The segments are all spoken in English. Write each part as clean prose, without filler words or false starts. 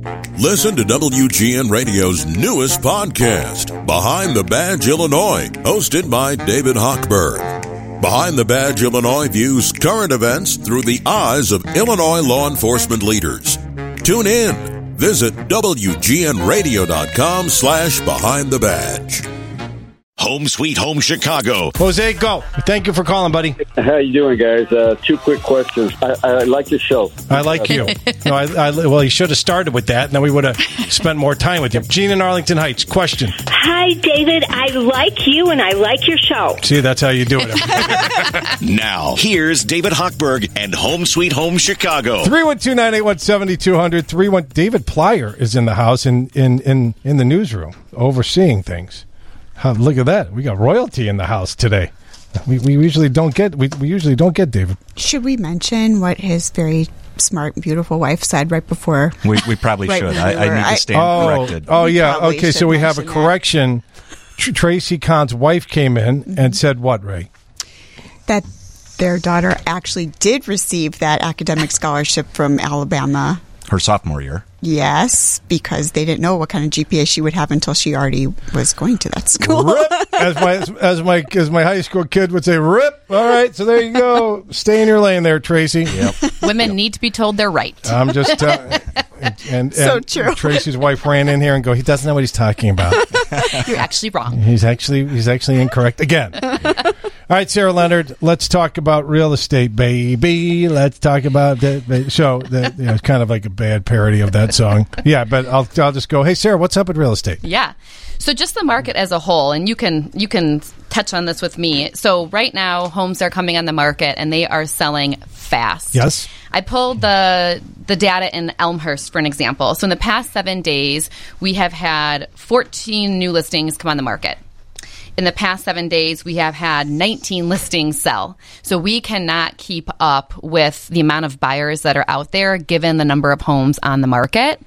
Listen to WGN Radio's newest podcast, Behind the Badge Illinois, hosted by David Hochberg. Behind the Badge Illinois views current events through the eyes of Illinois law enforcement leaders. Tune in. Visit WGNRadio.com/Behind the Badge. Home Sweet Home Chicago. Jose, go. Thank you for calling, buddy. How you doing, guys? Two quick questions. I like your show. I like you. No, well, you should have started with that, and then we would have spent more time with you. Gene in Arlington Heights, question. Hi, David. I like you, and I like your show. See, that's how you do it. Now, here's David Hochberg and Home Sweet Home Chicago. 312-981-7200. David Plyer is in the house in the newsroom overseeing things. Look at that. We got royalty in the house today. We usually don't get David. Should we mention what his very smart, beautiful wife said right before? We probably should. I need to stand corrected. Oh, yeah. Okay, so we have a correction. Tracy Kahn's wife came in and said what, Ray? That their daughter actually did receive that academic scholarship from Alabama. Her sophomore year. Yes, because they didn't know what kind of GPA she would have until she already was going to that school. Rip, as my high school kid would say, rip. All right, so there you go. Stay in your lane there, Tracy. Yep. Women need to be told they're right. I'm just and so true. Tracy's wife ran in here and go, he doesn't know what he's talking about. You're actually wrong. He's actually incorrect again. All right, Sarah Leonard, let's talk about real estate, baby. Let's talk about the show. It's kind of like a bad parody of that song. Yeah, but I'll just go, hey, Sarah, what's up with real estate? Yeah. So just the market as a whole, and you can touch on this with me. So right now, homes are coming on the market, and they are selling fast. Yes. I pulled the data in Elmhurst for an example. So in the past 7 days, we have had 14 new listings come on the market. In the past 7 days, we have had 19 listings sell. So we cannot keep up with the amount of buyers that are out there given the number of homes on the market.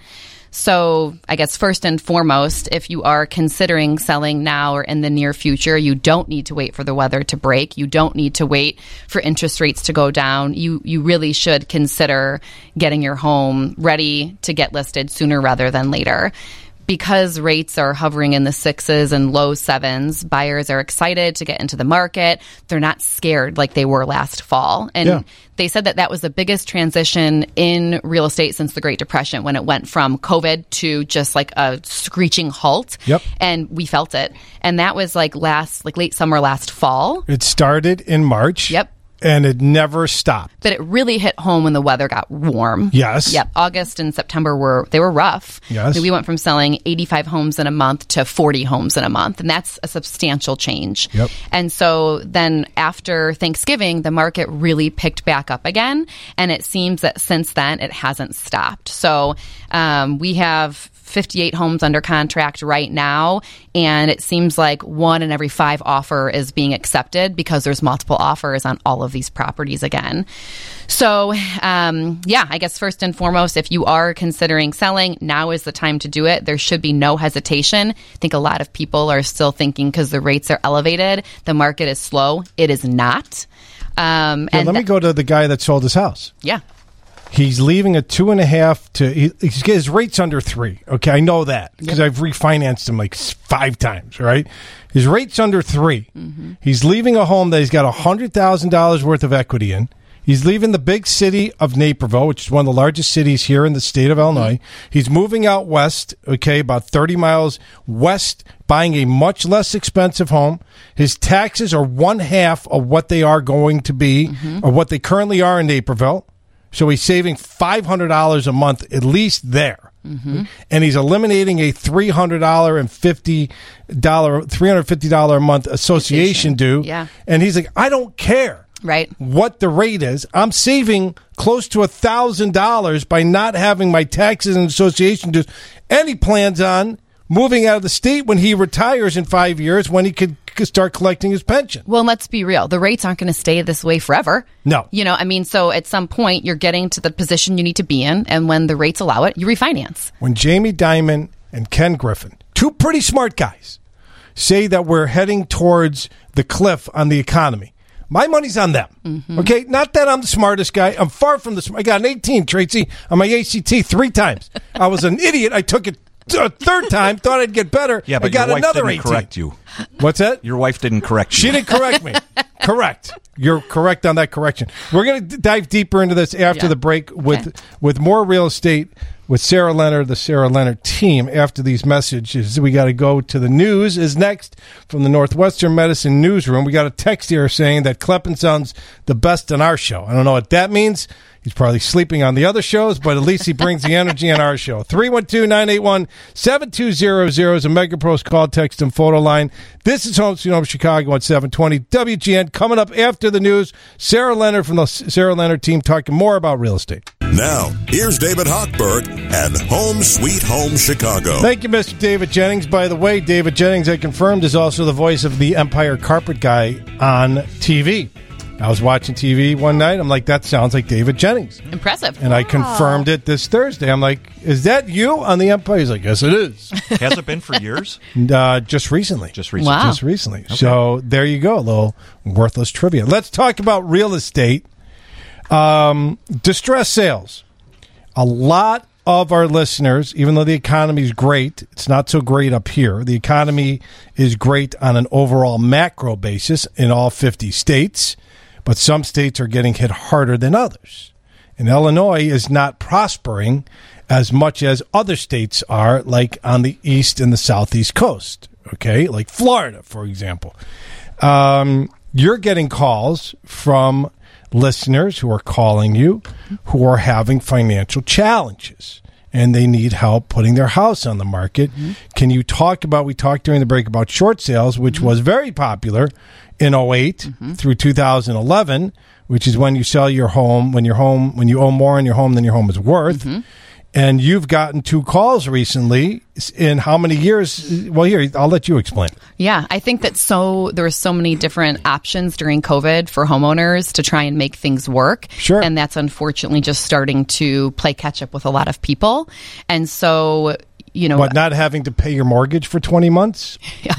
So I guess first and foremost, if you are considering selling now or in the near future, you don't need to wait for the weather to break. You don't need to wait for interest rates to go down. You really should consider getting your home ready to get listed sooner rather than later. Because rates are hovering in the 6s and low 7s, buyers are excited to get into the market. They're not scared like they were last fall. And they said that was the biggest transition in real estate since the Great Depression, when it went from COVID to just like a screeching halt. Yep. And we felt it. And that was like late summer, last fall. It started in March. Yep. And it never stopped. But it really hit home when the weather got warm. Yes. Yep. August and September were rough. Yes. We went from selling 85 homes in a month to 40 homes in a month. And that's a substantial change. Yep. And so then after Thanksgiving, the market really picked back up again. And it seems that since then, it hasn't stopped. So we have 58 homes under contract right now, and it seems like 1 in every 5 offer is being accepted because there's multiple offers on all of these properties again. So, I guess first and foremost, if you are considering selling, now is the time to do it. There should be no hesitation. I think a lot of people are still thinking because the rates are elevated, the market is slow. It is not. Let me go to the guy that sold his house. Yeah. He's leaving a 2.5 his rate's under 3. Okay, I know that because I've refinanced him like 5 times, right? His rate's under 3. Mm-hmm. He's leaving a home that he's got $100,000 worth of equity in. He's leaving the big city of Naperville, which is one of the largest cities here in the state of Illinois. He's moving out west, about 30 miles west, buying a much less expensive home. His taxes are 1/2 of what they are going to be or what they currently are in Naperville. So he's saving $500 a month at least there. Mm-hmm. And he's eliminating a $350 a month association due. Yeah. And he's like, I don't care what the rate is. I'm saving close to $1,000 by not having my taxes and association dues. And he plans on moving out of the state when he retires in 5 years, when he could start collecting his pension. Well, let's be real. The rates aren't going to stay this way forever. No. So at some point, you're getting to the position you need to be in, and when the rates allow it, you refinance. When Jamie Dimon and Ken Griffin, 2 pretty smart guys, say that we're heading towards the cliff on the economy, My money's on them. Mm-hmm. Okay? Not that I'm the smartest guy. I'm far from the smart. I got an 18, Tracy, on my ACT 3 times. I was an idiot. I took it a third time, thought I'd get better. Yeah, but I got your wife another didn't 18. correct you. What's that? Your wife didn't correct you. She didn't correct me. Correct. You're correct on that correction. We're going to dive deeper into this after the break with more real estate with Sarah Leonard, the Sarah Leonard team. After these messages, we got to go to the news is next from the Northwestern Medicine Newsroom. We got a text here saying that Kleppen sounds the best on our show. I don't know what that means. He's probably sleeping on the other shows, but at least he brings the energy on our show. 312-981-7200 is a MegaPros call, text, and photo line. This is Home Sweet Home Chicago at 720 WGN. Coming up after the news, Sarah Leonard from the Sarah Leonard team talking more about real estate. Now, here's David Hochberg and Home Sweet Home Chicago. Thank you, Mr. David Jennings. By the way, David Jennings, I confirmed, is also the voice of the Empire Carpet Guy on TV. I was watching TV one night. I'm like, that sounds like David Jennings. Impressive. And I confirmed it this Thursday. I'm like, is that you on the Empire? He's like, yes, it is. Has it been for years? Just recently. Wow. Just recently. Okay. So there you go. A little worthless trivia. Let's talk about real estate. Distressed sales. A lot of our listeners, even though the economy is great, it's not so great up here. The economy is great on an overall macro basis in all 50 states. But some states are getting hit harder than others. And Illinois is not prospering as much as other states are, like on the east and the southeast coast, okay? Like Florida, for example. You're getting calls from listeners who are calling you who are having financial challenges, and they need help putting their house on the market. Mm-hmm. Can you talk about, we talked during the break about short sales, which was very popular in 2008 through 2011, which is when you sell your home, when you owe more on your home than your home is worth. Mm-hmm. And you've gotten 2 calls recently in how many years? Well, here, I'll let you explain. Yeah, I think that there were so many different options during COVID for homeowners to try and make things work. Sure. And that's unfortunately just starting to play catch up with a lot of people. And so, But not having to pay your mortgage for 20 months? Yeah.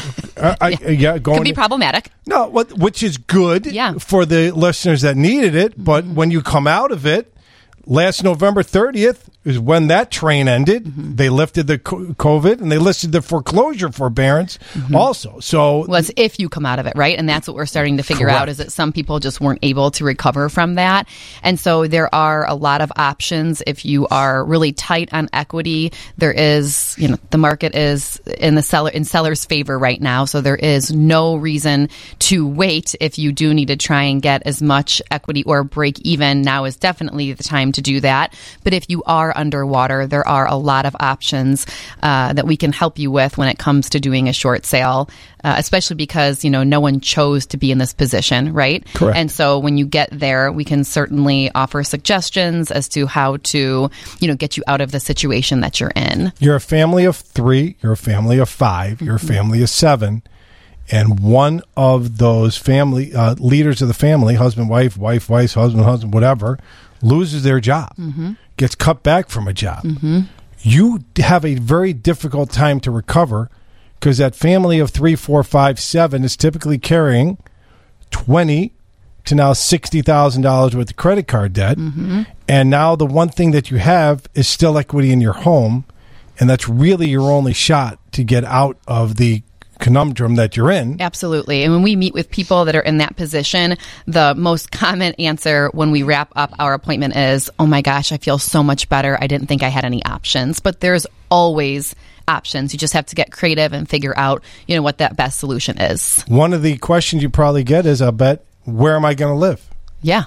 Could be problematic. No, which is good for the listeners that needed it. But when you come out of it, last November 30th is when that train ended. Mm-hmm. They lifted the COVID and they listed the foreclosure forbearance also. So it's if you come out of it, right? And that's what we're starting to figure out is that some people just weren't able to recover from that. And so there are a lot of options. If you are really tight on equity, there is, the market is in seller's favor right now. So there is no reason to wait if you do need to try and get as much equity or break even. Now is definitely the time to do that. But if you are underwater, there are a lot of options that we can help you with when it comes to doing a short sale, especially because, no one chose to be in this position, right? Correct. And so when you get there, we can certainly offer suggestions as to how to, get you out of the situation that you're in. You're a family of 3, you're a family of 5, you're a family of 7. And one of those family leaders of the family, husband, wife, husband, whatever, loses their job, gets cut back from a job. Mm-hmm. You have a very difficult time to recover because that family of 3, 4, 5, 7 is typically carrying $20,000 to now $60,000 worth of credit card debt. Mm-hmm. And now the one thing that you have is still equity in your home. And that's really your only shot to get out of the conundrum that you're in. Absolutely. And when we meet with people that are in that position, the most common answer when we wrap up our appointment is, oh my gosh, I feel so much better. I didn't think I had any options. But there's always options. You just have to get creative and figure out, what that best solution is. One of the questions you probably get is, I bet, where am I going to live? Yeah.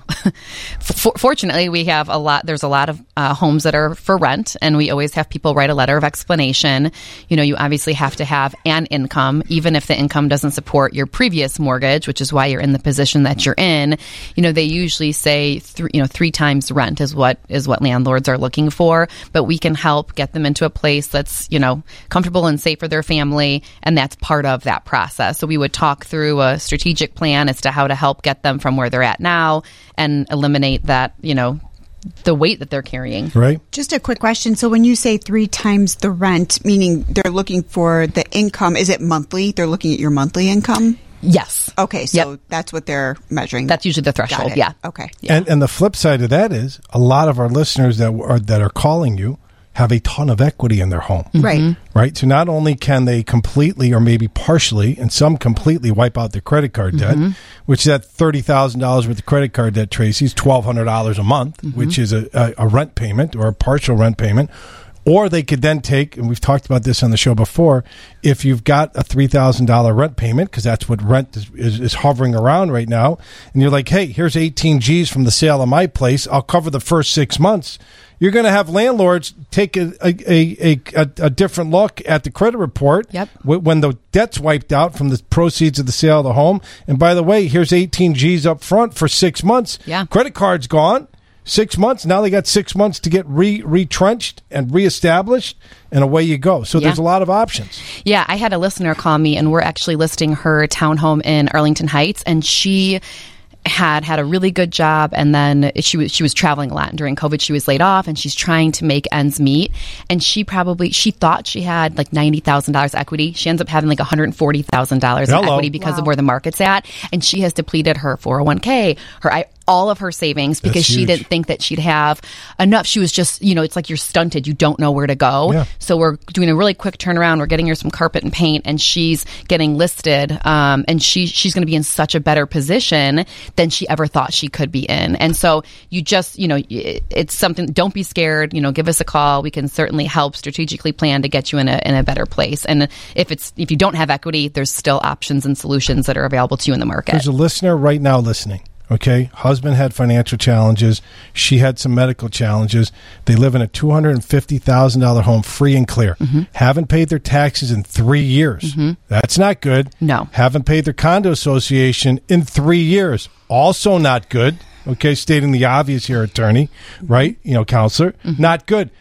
Fortunately, there's a lot of homes that are for rent, and we always have people write a letter of explanation. You obviously have to have an income, even if the income doesn't support your previous mortgage, which is why you're in the position that you're in. They usually say 3 times rent is what landlords are looking for, but we can help get them into a place that's, comfortable and safe for their family, and that's part of that process. So we would talk through a strategic plan as to how to help get them from where they're at now and eliminate that, the weight that they're carrying. Right. Just a quick question. So when you say 3 times the rent, meaning they're looking for the income, is it monthly? They're looking at your monthly income? Yes. Okay, so that's what they're measuring. That's usually the Got threshold. it. Yeah. Okay. And the flip side of that is a lot of our listeners that are calling you have a ton of equity in their home. Right. Right? So not only can they completely or maybe partially and some completely wipe out their credit card debt, which is at $30,000 worth of credit card debt, Tracy's $1,200 a month, which is a rent payment or a partial rent payment. Or they could then take, and we've talked about this on the show before, if you've got a $3,000 rent payment, because that's what rent is hovering around right now, and you're like, hey, here's 18 G's from the sale of my place, I'll cover the first 6 months. You're going to have landlords take a different look at the credit report when the debt's wiped out from the proceeds of the sale of the home. And by the way, here's 18 G's up front for 6 months. Yeah. Credit card's gone. 6 months. Now they got 6 months to get retrenched and reestablished, and away you go. So there's a lot of options. Yeah, I had a listener call me, and we're actually listing her townhome in Arlington Heights, and she had a really good job, and then she was traveling a lot. And during COVID, she was laid off, and she's trying to make ends meet. And she thought she had like $90,000 equity. She ends up having like $140,000 in equity because of where the market's at. And she has depleted her 401k, all of her savings because she didn't think that she'd have enough. She was just, it's like you're stunted. You don't know where to go. Yeah. So we're doing a really quick turnaround. We're getting her some carpet and paint, and she's getting listed. And she's going to be in such a better position than she ever thought she could be in. And so you just, it's something, don't be scared, give us a call. We can certainly help strategically plan to get you in a better place. And if you don't have equity, there's still options and solutions that are available to you in the market. There's a listener right now listening. Okay, husband had financial challenges. She had some medical challenges. They live in a $250,000 home, free and clear. Haven't paid their taxes in 3 years. That's not good. No. Haven't paid their condo association in 3 years. Also not good. Okay, stating the obvious here, attorney, right? Counselor. Not good.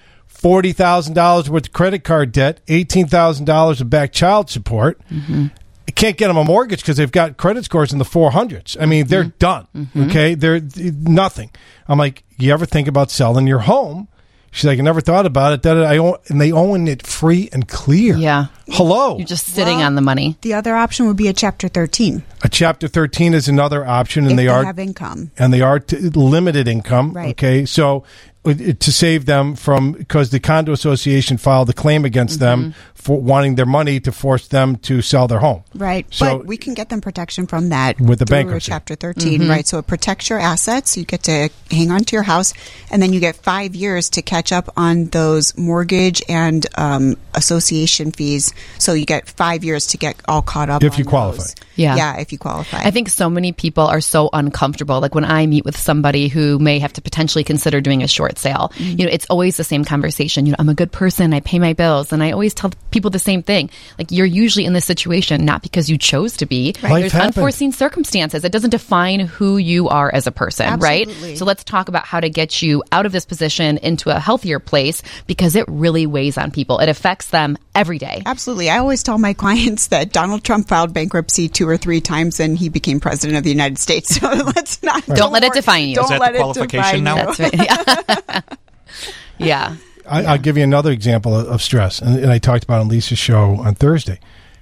$40,000 worth of credit card debt, $18,000 of back child support. Can't get them a mortgage because they've got credit scores in the 400s. I mean, they're done. Okay, they're nothing. I'm like, you ever think about selling your home? She's like, I never thought about it. And they own it free and clear. Yeah. Hello. You're just sitting on the money. The other option would be a Chapter 13. A Chapter 13 is another option, and if they have income, and they are limited income. Right. Okay, so to save them from, because the condo association filed a claim against them for wanting their money to force them to sell their home. Right. So but we can get them protection from that with the through bankruptcy. Chapter 13, right? So it protects your assets. You get to hang on to your house, and then you get 5 years to catch up on those mortgage and association fees. So you get 5 years to get all caught up if on you qualify. those. Yeah, if you qualify. I think so many people are so uncomfortable. Like when I meet with somebody who may have to potentially consider doing a short sale, it's always the same conversation. I'm a good person. I pay my bills. And I always tell people the same thing. Like, you're usually in this situation not because you chose to be. Right. There's unforeseen circumstances. It doesn't define who you are as a person, Absolutely. right? So let's talk about how to get you out of this position into a healthier place, because it really weighs on people. It affects them every day. Absolutely. I always tell my clients that Donald Trump filed bankruptcy 2 or 3 times and he became president of the United States. So let's not. Don't let it define you. Don't Is that let the it qualification define now? you. That's right. Yeah. I'll give you another example of stress, and I talked about it on Lisa's show on Thursday.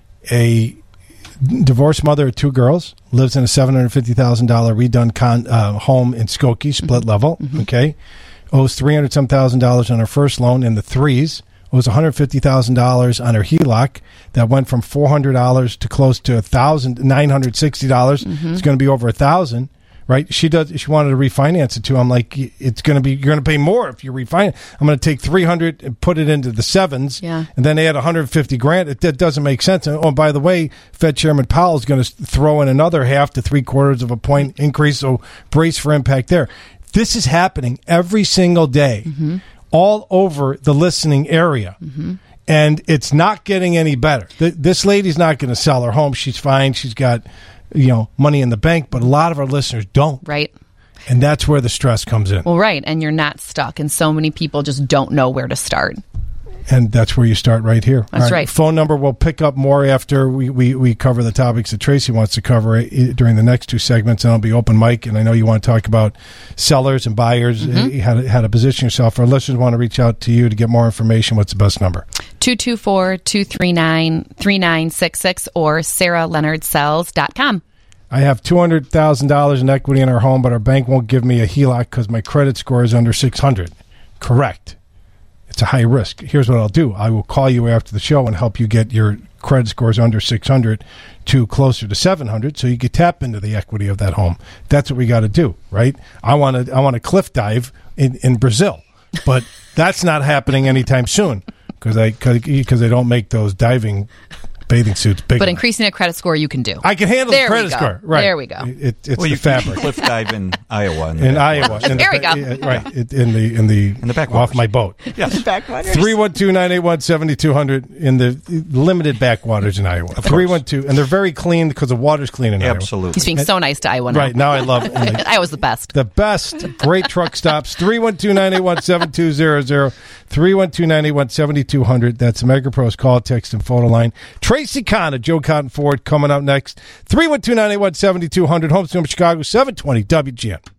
A divorced mother of 2 girls lives in a $750,000 redone home in Skokie, split level. Okay, owes $300,000 on her first loan in the threes. Owes $150,000 on her HELOC that went from $400 to close to $960. It's going to be over $1,000. Right? She wanted to refinance it too. I'm like, you're going to pay more if you refinance. I'm going to take $300 and put it into the 7s. Yeah. And then they had $150,000. That doesn't make sense. And, by the way, Fed Chairman Powell is going to throw in another 0.5 to 3/4 of a point increase. So brace for impact there. This is happening every single day, all over the listening area. And it's not getting any better. This lady's not going to sell her home. She's fine. She's got money in the bank, but a lot of our listeners don't. Right. And that's where the stress comes in. Well, right. And you're not stuck. And so many people just don't know where to start. And that's where you start right here. That's All right. Phone number, we'll pick up more after we cover the topics that Tracy wants to cover during the next two segments, and I'll be open mic. And I know you want to talk about sellers and buyers, how to position yourself. Our listeners want to reach out to you to get more information. What's the best number? 224-239-3966 or SarahLeonardSells.com. I have $200,000 in equity in our home, but our bank won't give me a HELOC because my credit score is under 600. Correct. It's a high risk. Here's what I'll do. I will call you after the show and help you get your credit scores under 600 to closer to 700 so you can tap into the equity of that home. That's what we got to do, right? I want to cliff dive in Brazil, but that's not happening anytime soon because they don't make those diving bathing suits big. But increasing a credit score you can do. I can handle the credit score. Right. There we go. It's you the fabric. Cliff dive in Iowa. In Iowa. There we go. Right. In the backwaters. off my boat. Yes. Backwaters. 312-981-7200 in the limited backwaters in Iowa. 312, and they're very clean because the water's clean in Iowa. Absolutely. He's being so nice to Iowa now. Right, now I love it. Iowa's the best. The best. Great truck stops. 312-981-7200. 312-981-7200. That's MegaPro's call, text, and photo line. Tracy Kahn at Joe Cotton Ford coming up next. 312-981-7200. Home Stream Chicago, 720 WGN.